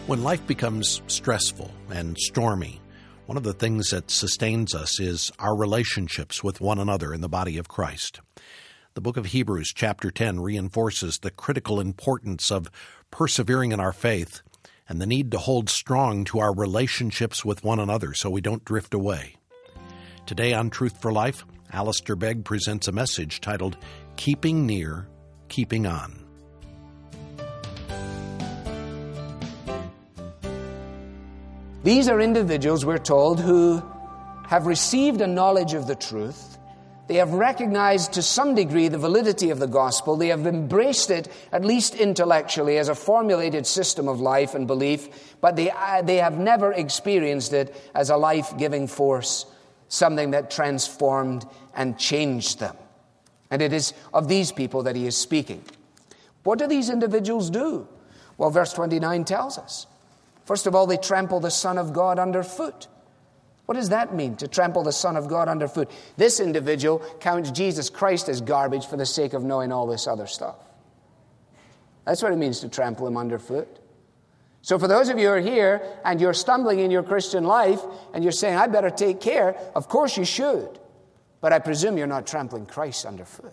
When life becomes stressful and stormy, one of the things that sustains us is our relationships with one another in the body of Christ. The book of Hebrews, chapter 10, reinforces the critical importance of persevering in our faith and the need to hold strong to our relationships with one another so we don't drift away. Today on Truth for Life, Alistair Begg presents a message titled, Keeping Near, Keeping On. These are individuals, we're told, who have received a knowledge of the truth. They have recognized to some degree the validity of the gospel. They have embraced it, at least intellectually, as a formulated system of life and belief, but they have never experienced it as a life-giving force, something that transformed and changed them. And it is of these people that he is speaking. What do these individuals do? Well, verse 29 tells us. First of all, they trample the Son of God underfoot. What does that mean, to trample the Son of God underfoot? This individual counts Jesus Christ as garbage for the sake of knowing all this other stuff. That's what it means to trample him underfoot. So for those of you who are here and you're stumbling in your Christian life and you're saying, I better take care, of course you should. But I presume you're not trampling Christ underfoot.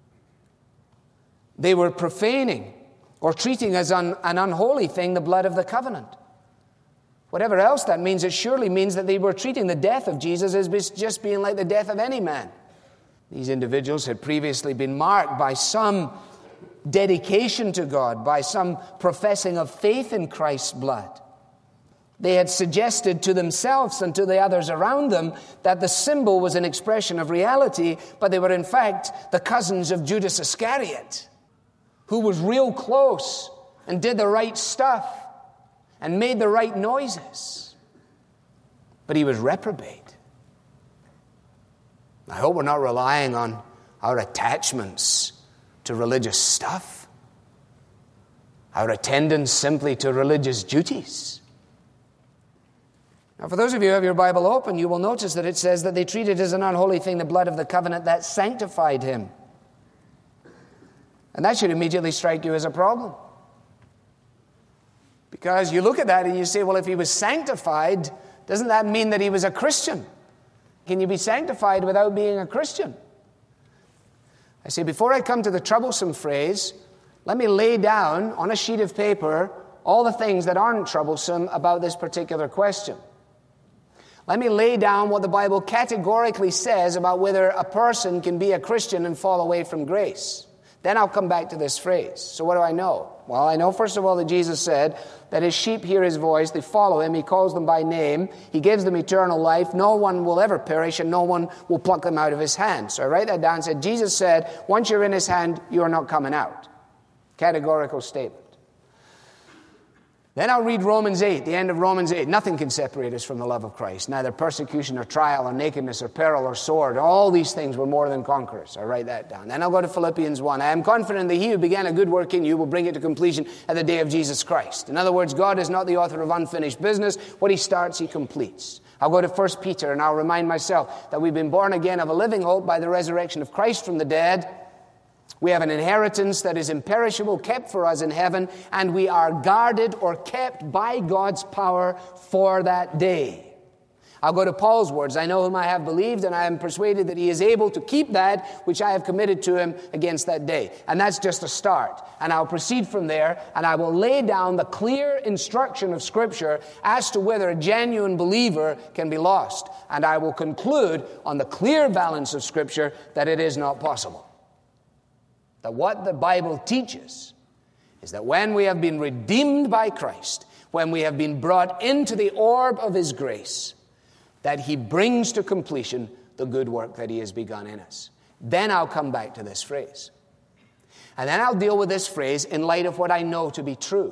They were profaning or treating as an unholy thing the blood of the covenant. Whatever else that means, it surely means that they were treating the death of Jesus as just being like the death of any man. These individuals had previously been marked by some dedication to God, by some professing of faith in Christ's blood. They had suggested to themselves and to the others around them that the symbol was an expression of reality, but they were in fact the cousins of Judas Iscariot, who was real close and did the right stuff and made the right noises. But he was reprobate. I hope we're not relying on our attachments to religious stuff, our attendance simply to religious duties. Now, for those of you who have your Bible open, you will notice that it says that they treated as an unholy thing the blood of the covenant that sanctified him. And that should immediately strike you as a problem. Because you look at that and you say, well, if he was sanctified, doesn't that mean that he was a Christian? Can you be sanctified without being a Christian? I say, before I come to the troublesome phrase, let me lay down on a sheet of paper all the things that aren't troublesome about this particular question. Let me lay down what the Bible categorically says about whether a person can be a Christian and fall away from grace. Then I'll come back to this phrase. So what do I know? Well, I know, first of all, that Jesus said that his sheep hear his voice, they follow him, he calls them by name, he gives them eternal life, no one will ever perish, and no one will pluck them out of his hand. So I write that down and said, Jesus said, once you're in his hand, you are not coming out. Categorical statement. Then I'll read Romans 8, the end of Romans 8. Nothing can separate us from the love of Christ. Neither persecution or trial or nakedness or peril or sword. All these things were more than conquerors. I write that down. Then I'll go to Philippians 1. I am confident that he who began a good work in you will bring it to completion at the day of Jesus Christ. In other words, God is not the author of unfinished business. What he starts, he completes. I'll go to 1 Peter and I'll remind myself that we've been born again of a living hope by the resurrection of Christ from the dead. We have an inheritance that is imperishable, kept for us in heaven, and we are guarded or kept by God's power for that day. I'll go to Paul's words. I know whom I have believed, and I am persuaded that he is able to keep that which I have committed to him against that day. And that's just a start. And I'll proceed from there, and I will lay down the clear instruction of Scripture as to whether a genuine believer can be lost. And I will conclude on the clear balance of Scripture that it is not possible. That what the Bible teaches is that when we have been redeemed by Christ, when we have been brought into the orb of his grace, that he brings to completion the good work that he has begun in us. Then I'll come back to this phrase. And then I'll deal with this phrase in light of what I know to be true.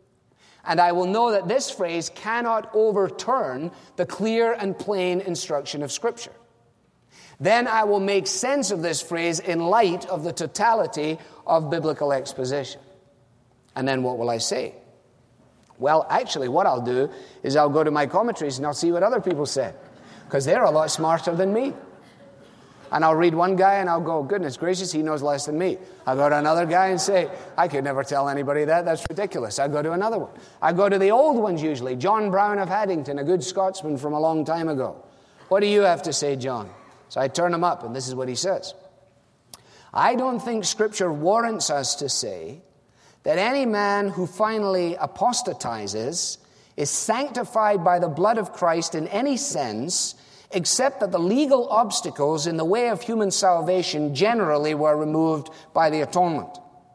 And I will know that this phrase cannot overturn the clear and plain instruction of Scripture. Then I will make sense of this phrase in light of the totality of biblical exposition. And then what will I say? Well, actually, what I'll do is I'll go to my commentaries and I'll see what other people said, because they're a lot smarter than me. And I'll read one guy and I'll go, goodness gracious, he knows less than me. I'll go to another guy and say, I could never tell anybody that. That's ridiculous. I'll go to another one. I go to the old ones usually. John Brown of Haddington, a good Scotsman from a long time ago. What do you have to say, John? So I turn him up, and this is what he says. I don't think Scripture warrants us to say that any man who finally apostatizes is sanctified by the blood of Christ in any sense, except that the legal obstacles in the way of human salvation generally were removed by the atonement.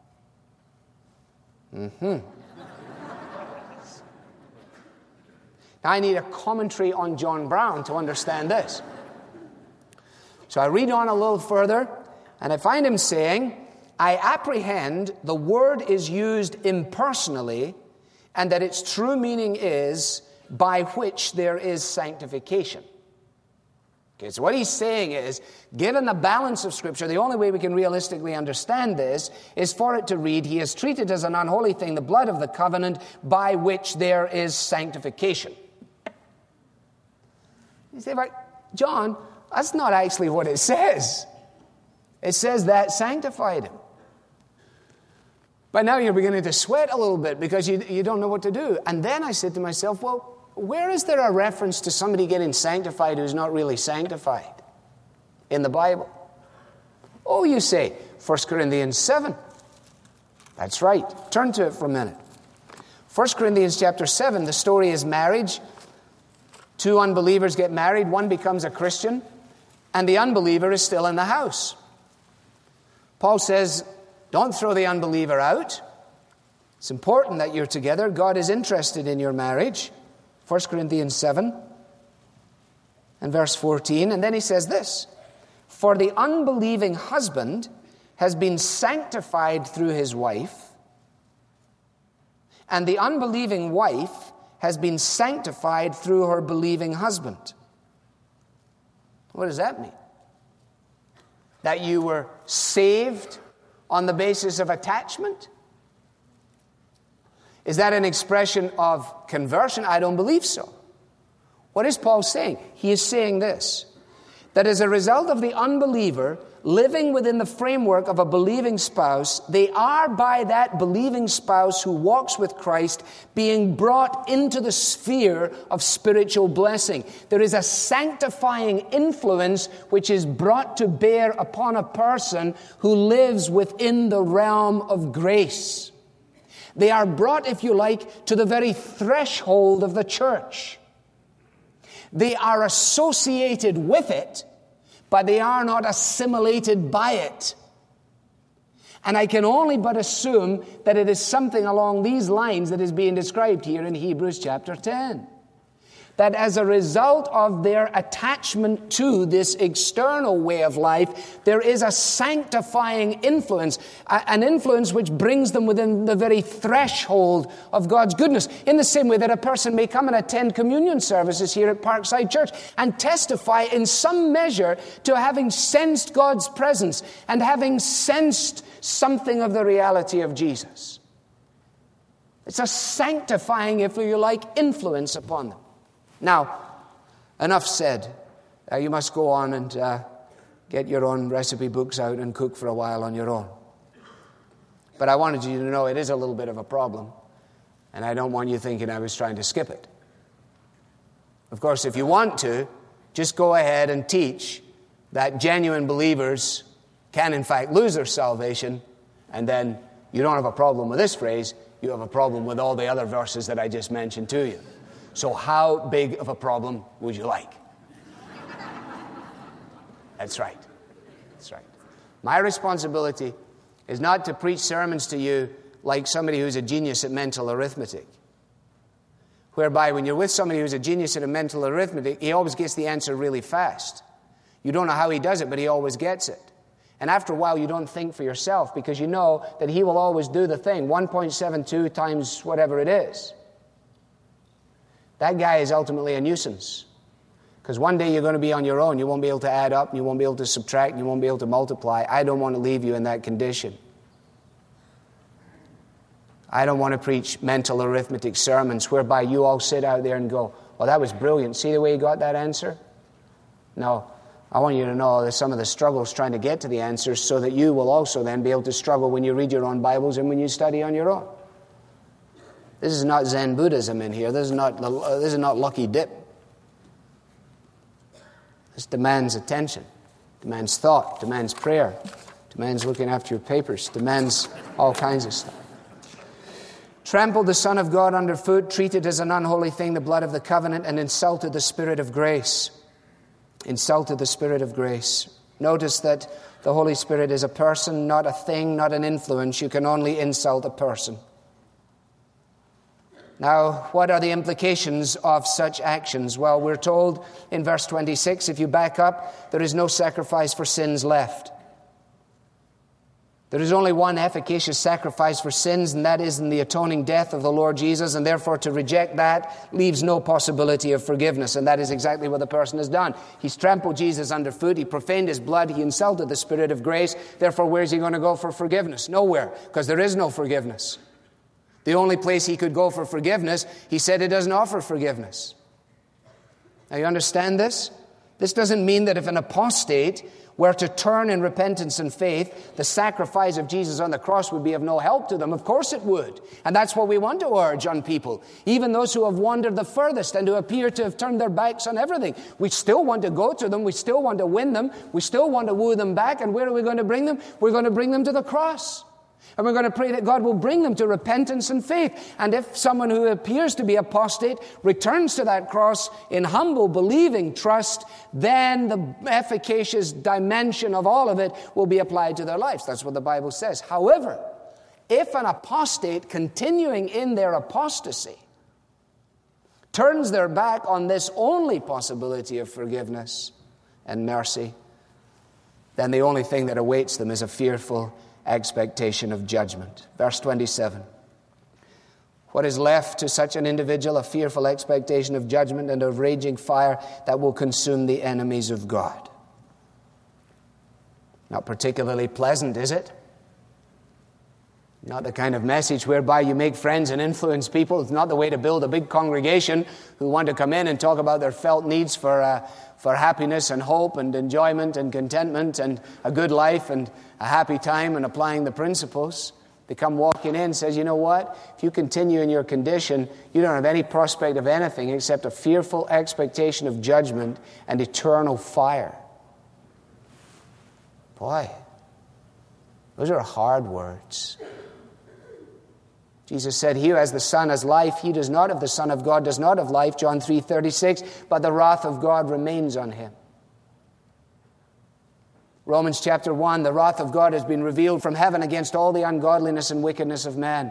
Now I need a commentary on John Brown to understand this. So I read on a little further, and I find him saying, I apprehend the word is used impersonally, and that its true meaning is by which there is sanctification. Okay, so what he's saying is, given the balance of Scripture, the only way we can realistically understand this is for it to read, he has treated as an unholy thing the blood of the covenant by which there is sanctification. You say, but John, that's not actually what it says. It says that sanctified him. But now you're beginning to sweat a little bit because you don't know what to do. And then I said to myself, well, where is there a reference to somebody getting sanctified who's not really sanctified in the Bible? Oh, you say, 1 Corinthians 7. That's right. Turn to it for a minute. 1 Corinthians chapter 7, the story is marriage. Two unbelievers get married. One becomes a Christian, and the unbeliever is still in the house. Paul says, don't throw the unbeliever out. It's important that you're together. God is interested in your marriage. 1 Corinthians 7 and verse 14. And then he says this, for the unbelieving husband has been sanctified through his wife, and the unbelieving wife has been sanctified through her believing husband. What does that mean? That you were saved on the basis of attachment? Is that an expression of conversion? I don't believe so. What is Paul saying? He is saying this, that as a result of the unbeliever living within the framework of a believing spouse, they are by that believing spouse who walks with Christ being brought into the sphere of spiritual blessing. There is a sanctifying influence which is brought to bear upon a person who lives within the realm of grace. They are brought, if you like, to the very threshold of the church. They are associated with it, but they are not assimilated by it. And I can only but assume that it is something along these lines that is being described here in Hebrews chapter 10. That as a result of their attachment to this external way of life, there is a sanctifying influence, an influence which brings them within the very threshold of God's goodness. In the same way that a person may come and attend communion services here at Parkside Church and testify in some measure to having sensed God's presence and having sensed something of the reality of Jesus. It's a sanctifying, if you like, influence upon them. Now, enough said. You must go on and get your own recipe books out and cook for a while on your own. But I wanted you to know it is a little bit of a problem, and I don't want you thinking I was trying to skip it. Of course, if you want to, just go ahead and teach that genuine believers can in fact lose their salvation, and then you don't have a problem with this phrase, you have a problem with all the other verses that I just mentioned to you. So how big of a problem would you like? That's right. That's right. My responsibility is not to preach sermons to you like somebody who's a genius at mental arithmetic, whereby when you're with somebody who's a genius at mental arithmetic, he always gets the answer really fast. You don't know how he does it, but he always gets it. And after a while, you don't think for yourself because you know that he will always do the thing, 1.72 times whatever it is. That guy is ultimately a nuisance. Because one day you're going to be on your own. You won't be able to add up, you won't be able to subtract, you won't be able to multiply. I don't want to leave you in that condition. I don't want to preach mental arithmetic sermons whereby you all sit out there and go, well, that was brilliant. See the way you got that answer? No, I want you to know that some of the struggles trying to get to the answers so that you will also then be able to struggle when you read your own Bibles and when you study on your own. This is not Zen Buddhism in here. This is not lucky dip. This demands attention, demands thought, demands prayer, demands looking after your papers, demands all kinds of stuff. Trampled the Son of God underfoot, treated as an unholy thing the blood of the covenant, and insulted the Spirit of grace. Insulted the Spirit of grace. Notice that the Holy Spirit is a person, not a thing, not an influence. You can only insult a person. Now, what are the implications of such actions? Well, we're told in verse 26, if you back up, there is no sacrifice for sins left. There is only one efficacious sacrifice for sins, and that is in the atoning death of the Lord Jesus, and therefore to reject that leaves no possibility of forgiveness, and that is exactly what the person has done. He's trampled Jesus underfoot, he profaned his blood, he insulted the Spirit of grace, therefore where's he going to go for forgiveness? Nowhere, because there is no forgiveness. The only place he could go for forgiveness, he said it doesn't offer forgiveness. Now you understand this? This doesn't mean that if an apostate were to turn in repentance and faith, the sacrifice of Jesus on the cross would be of no help to them. Of course it would. And that's what we want to urge on people. Even those who have wandered the furthest and who appear to have turned their backs on everything. We still want to go to them. We still want to win them. We still want to woo them back. And where are we going to bring them? We're going to bring them to the cross. And we're going to pray that God will bring them to repentance and faith. And if someone who appears to be apostate returns to that cross in humble, believing trust, then the efficacious dimension of all of it will be applied to their lives. That's what the Bible says. However, if an apostate continuing in their apostasy turns their back on this only possibility of forgiveness and mercy, then the only thing that awaits them is a fearful expectation of judgment. Verse 27. What is left to such an individual? A fearful expectation of judgment and of raging fire that will consume the enemies of God. Not particularly pleasant, is it? Not the kind of message whereby you make friends and influence people. It's not the way to build a big congregation who want to come in and talk about their felt needs for happiness and hope and enjoyment and contentment and a good life and a happy time and applying the principles. They come walking in and says, you know what? If you continue in your condition, you don't have any prospect of anything except a fearful expectation of judgment and eternal fire. Boy, those are hard words. Jesus said, he who has the Son has life. He does not have the Son of God, does not have life. John 3:36, but the wrath of God remains on him. Romans chapter 1, the wrath of God has been revealed from heaven against all the ungodliness and wickedness of man.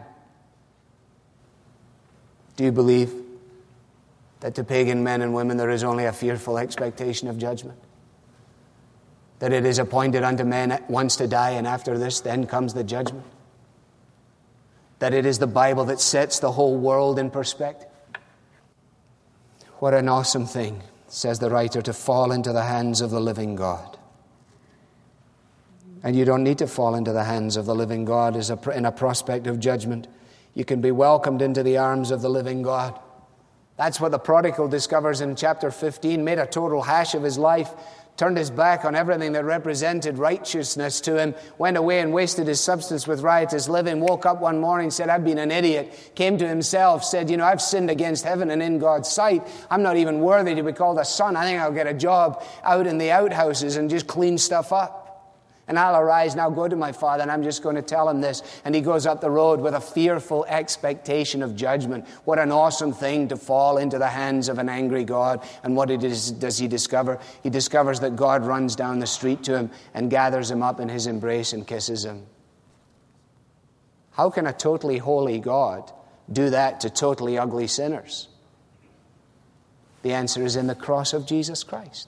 Do you believe that to pagan men and women there is only a fearful expectation of judgment? That it is appointed unto men once to die, and after this then comes the judgment? That it is the Bible that sets the whole world in perspective? What an awesome thing, says the writer, to fall into the hands of the living God. And you don't need to fall into the hands of the living God in a prospect of judgment. You can be welcomed into the arms of the living God. That's what the prodigal discovers in chapter 15, made a total hash of his life, turned his back on everything that represented righteousness to him, went away and wasted his substance with riotous living, woke up one morning, said, I've been an idiot, came to himself, said, I've sinned against heaven and in God's sight. I'm not even worthy to be called a son. I think I'll get a job out in the outhouses and just clean stuff up. And I'll arise now, go to my father, and I'm just going to tell him this. And he goes up the road with a fearful expectation of judgment. What an awesome thing to fall into the hands of an angry God. And what does he discover? He discovers that God runs down the street to him and gathers him up in his embrace and kisses him. How can a totally holy God do that to totally ugly sinners? The answer is in the cross of Jesus Christ.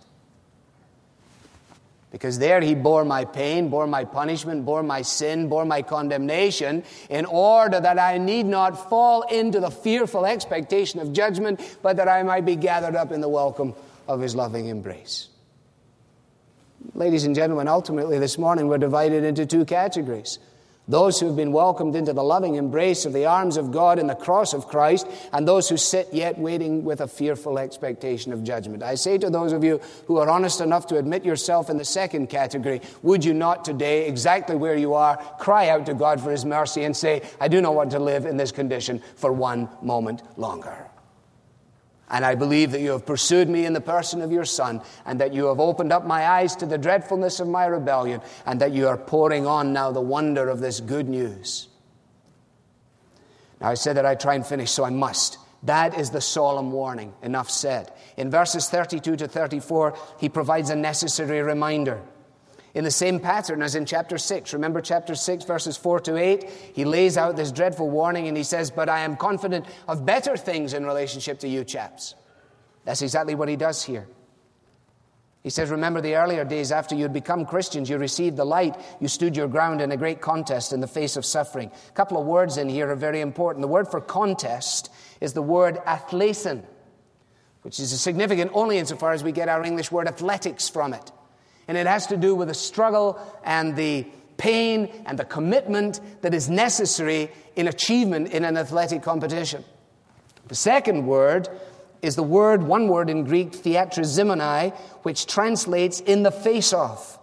Because there he bore my pain, bore my punishment, bore my sin, bore my condemnation, in order that I need not fall into the fearful expectation of judgment, but that I might be gathered up in the welcome of his loving embrace. Ladies and gentlemen, ultimately this morning we're divided into two categories. Those who have been welcomed into the loving embrace of the arms of God in the cross of Christ, and those who sit yet waiting with a fearful expectation of judgment. I say to those of you who are honest enough to admit yourself in the second category, would you not today, exactly where you are, cry out to God for His mercy and say, I do not want to live in this condition for one moment longer. And I believe that you have pursued me in the person of your Son, and that you have opened up my eyes to the dreadfulness of my rebellion, and that you are pouring on now the wonder of this good news. Now, I said that I'd try and finish, so I must. That is the solemn warning. Enough said. In verses 32 to 34, he provides a necessary reminder. In the same pattern as in chapter 6. Remember chapter 6, verses 4 to 8? He lays out this dreadful warning and he says, but I am confident of better things in relationship to you chaps. That's exactly what he does here. He says, remember the earlier days after you had become Christians, you received the light, you stood your ground in a great contest in the face of suffering. A couple of words in here are very important. The word for contest is the word athlesin, which is significant only insofar as we get our English word athletics from it. And it has to do with the struggle and the pain and the commitment that is necessary in achievement in an athletic competition. The second word is one word in Greek, theatrizomai, which translates in the face of.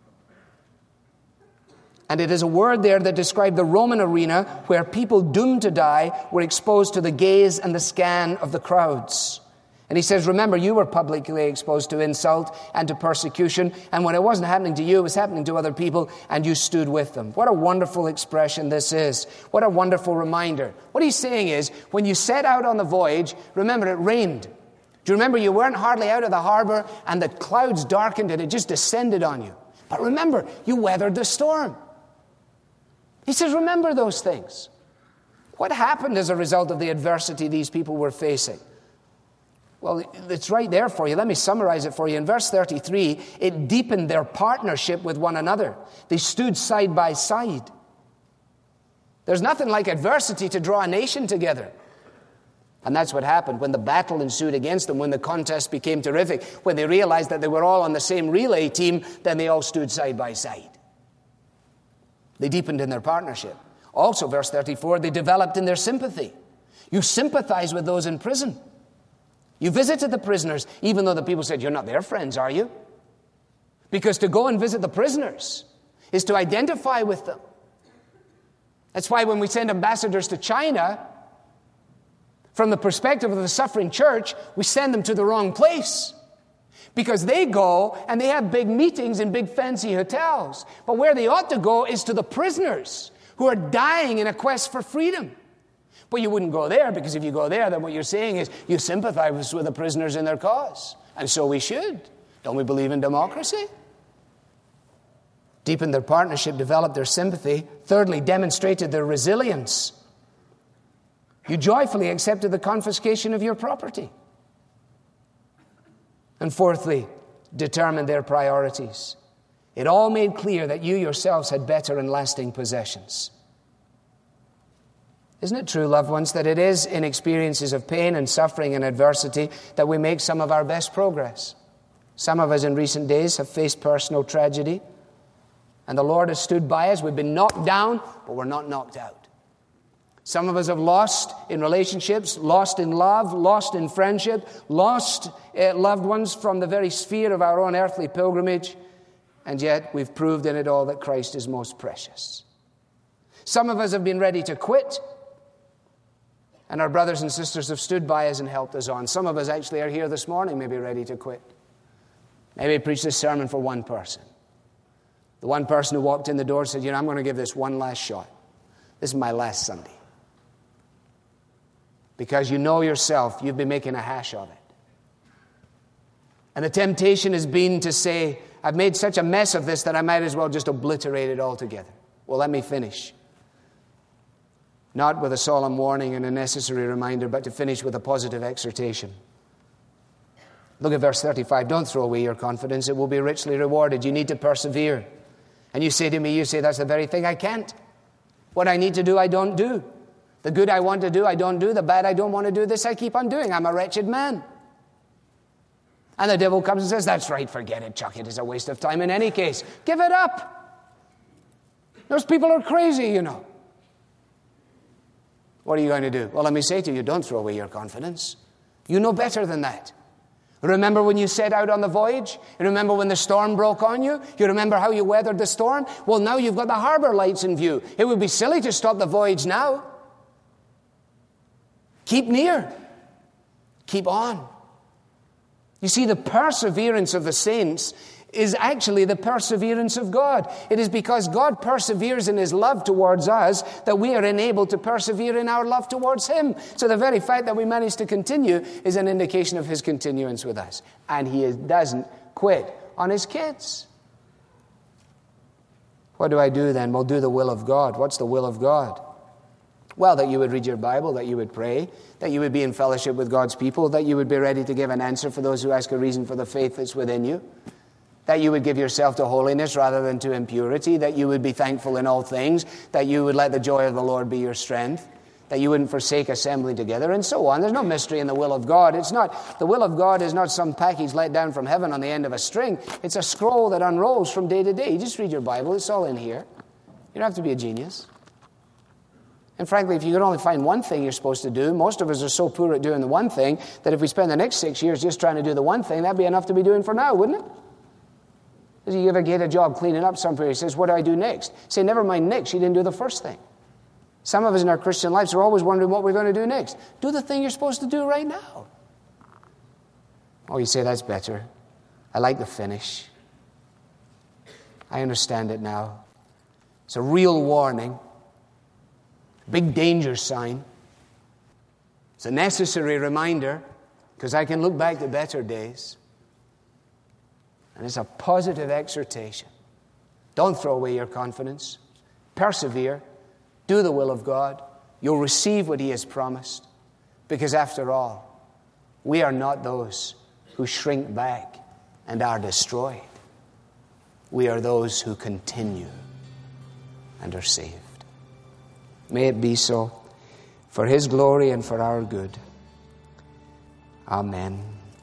And it is a word there that described the Roman arena where people doomed to die were exposed to the gaze and the scan of the crowds. And he says, remember, you were publicly exposed to insult and to persecution, and when it wasn't happening to you, it was happening to other people, and you stood with them. What a wonderful expression this is. What a wonderful reminder. What he's saying is, when you set out on the voyage, remember, it rained. Do you remember you weren't hardly out of the harbor, and the clouds darkened, and it just descended on you? But remember, you weathered the storm. He says, remember those things. What happened as a result of the adversity these people were facing? Well, it's right there for you. Let me summarize it for you. In verse 33, it deepened their partnership with one another. They stood side by side. There's nothing like adversity to draw a nation together. And that's what happened when the battle ensued against them, when the contest became terrific, when they realized that they were all on the same relay team, then they all stood side by side. They deepened in their partnership. Also, verse 34, they developed in their sympathy. You sympathize with those in prison. You visited the prisoners, even though the people said, you're not their friends, are you? Because to go and visit the prisoners is to identify with them. That's why when we send ambassadors to China, from the perspective of the suffering church, we send them to the wrong place. Because they go and they have big meetings in big fancy hotels. But where they ought to go is to the prisoners who are dying in a quest for freedom. But you wouldn't go there, because if you go there, then what you're saying is you sympathize with the prisoners in their cause. And so we should. Don't we believe in democracy? Deepened their partnership, developed their sympathy. Thirdly, demonstrated their resilience. You joyfully accepted the confiscation of your property. And fourthly, determined their priorities. It all made clear that you yourselves had better and lasting possessions. Isn't it true, loved ones, that it is in experiences of pain and suffering and adversity that we make some of our best progress? Some of us in recent days have faced personal tragedy, and the Lord has stood by us. We've been knocked down, but we're not knocked out. Some of us have lost in relationships, lost in love, lost in friendship, lost loved ones from the very sphere of our own earthly pilgrimage, and yet we've proved in it all that Christ is most precious. Some of us have been ready to quit, and our brothers and sisters have stood by us and helped us on. Some of us actually are here this morning, maybe ready to quit. Maybe preach this sermon for one person. The one person who walked in the door said, I'm going to give this one last shot. This is my last Sunday. Because you know yourself, you've been making a hash of it. And the temptation has been to say, I've made such a mess of this that I might as well just obliterate it altogether. Well, let me finish. Not with a solemn warning and a necessary reminder, but to finish with a positive exhortation. Look at verse 35. Don't throw away your confidence. It will be richly rewarded. You need to persevere. And you say to me, that's the very thing I can't. What I need to do, I don't do. The good I want to do, I don't do. The bad I don't want to do, this I keep on doing. I'm a wretched man. And the devil comes and says, that's right, forget it, chuck it. It's a waste of time in any case. Give it up. Those people are crazy, you know. What are you going to do? Well, let me say to you, don't throw away your confidence. You know better than that. Remember when you set out on the voyage? You remember when the storm broke on you? You remember how you weathered the storm? Well, now you've got the harbor lights in view. It would be silly to stop the voyage now. Keep near. Keep on. You see, the perseverance of the saints is actually the perseverance of God. It is because God perseveres in His love towards us that we are enabled to persevere in our love towards Him. So the very fact that we manage to continue is an indication of His continuance with us. And He doesn't quit on His kids. What do I do then? Well, do the will of God. What's the will of God? Well, that you would read your Bible, that you would pray, that you would be in fellowship with God's people, that you would be ready to give an answer for those who ask a reason for the faith that's within you, that you would give yourself to holiness rather than to impurity, that you would be thankful in all things, that you would let the joy of the Lord be your strength, that you wouldn't forsake assembling together, and so on. There's no mystery in the will of God. The will of God is not some package let down from heaven on the end of a string. It's a scroll that unrolls from day to day. You just read your Bible. It's all in here. You don't have to be a genius. And frankly, if you could only find one thing you're supposed to do, most of us are so poor at doing the one thing that if we spend the next 6 years just trying to do the one thing, that'd be enough to be doing for now, wouldn't it? Does you ever get a job cleaning up somewhere? He says, what do I do next? Say, never mind next. You didn't do the first thing. Some of us in our Christian lives are always wondering what we're going to do next. Do the thing you're supposed to do right now. Oh, you say, that's better. I like the finish. I understand it now. It's a real warning. Big danger sign. It's a necessary reminder because I can look back to better days. And it's a positive exhortation. Don't throw away your confidence. Persevere. Do the will of God. You'll receive what He has promised. Because after all, we are not those who shrink back and are destroyed. We are those who continue and are saved. May it be so, for His glory and for our good. Amen.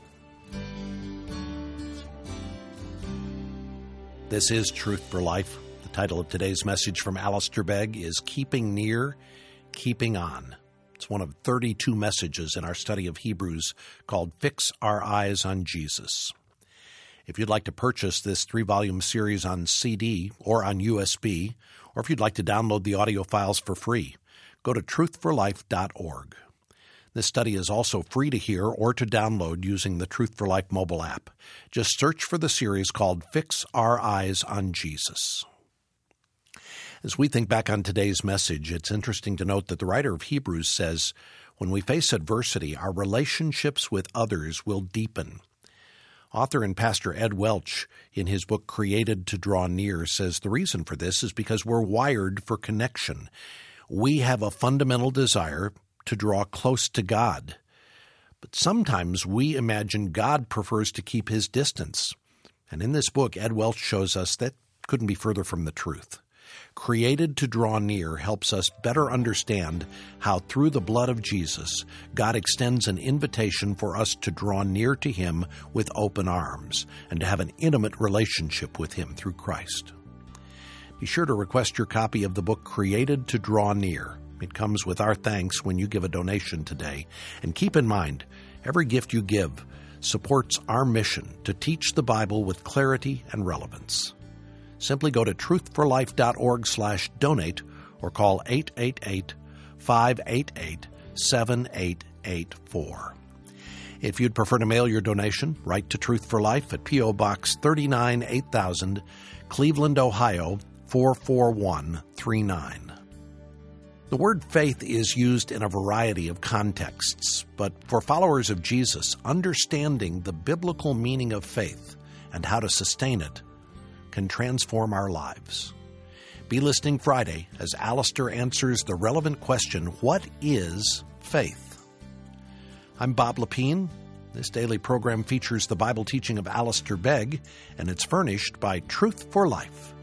This is Truth for Life. The title of today's message from Alistair Begg is Keeping Near, Keeping On. It's one of 32 messages in our study of Hebrews called Fix Our Eyes on Jesus. If you'd like to purchase this 3-volume series on CD or on USB, or if you'd like to download the audio files for free, go to truthforlife.org. This study is also free to hear or to download using the Truth for Life mobile app. Just search for the series called Fix Our Eyes on Jesus. As we think back on today's message, it's interesting to note that the writer of Hebrews says, when we face adversity, our relationships with others will deepen. Author and pastor Ed Welch, in his book Created to Draw Near, says the reason for this is because we're wired for connection. We have a fundamental desire to draw close to God. But sometimes we imagine God prefers to keep His distance. And in this book, Ed Welch shows us that couldn't be further from the truth. Created to Draw Near helps us better understand how through the blood of Jesus, God extends an invitation for us to draw near to Him with open arms and to have an intimate relationship with Him through Christ. Be sure to request your copy of the book Created to Draw Near. It comes with our thanks when you give a donation today. And keep in mind, every gift you give supports our mission to teach the Bible with clarity and relevance. Simply go to truthforlife.org/donate or call 888-588-7884. If you'd prefer to mail your donation, write to Truth for Life at P.O. Box 39 8000, Cleveland, Ohio 44139. The word faith is used in a variety of contexts, but for followers of Jesus, understanding the biblical meaning of faith and how to sustain it can transform our lives. Be listening Friday as Alistair answers the relevant question, what is faith? I'm Bob Lepine. This daily program features the Bible teaching of Alistair Begg, and it's furnished by Truth for Life,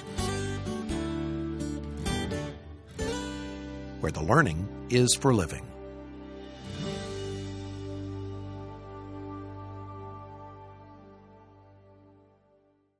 where the learning is for living.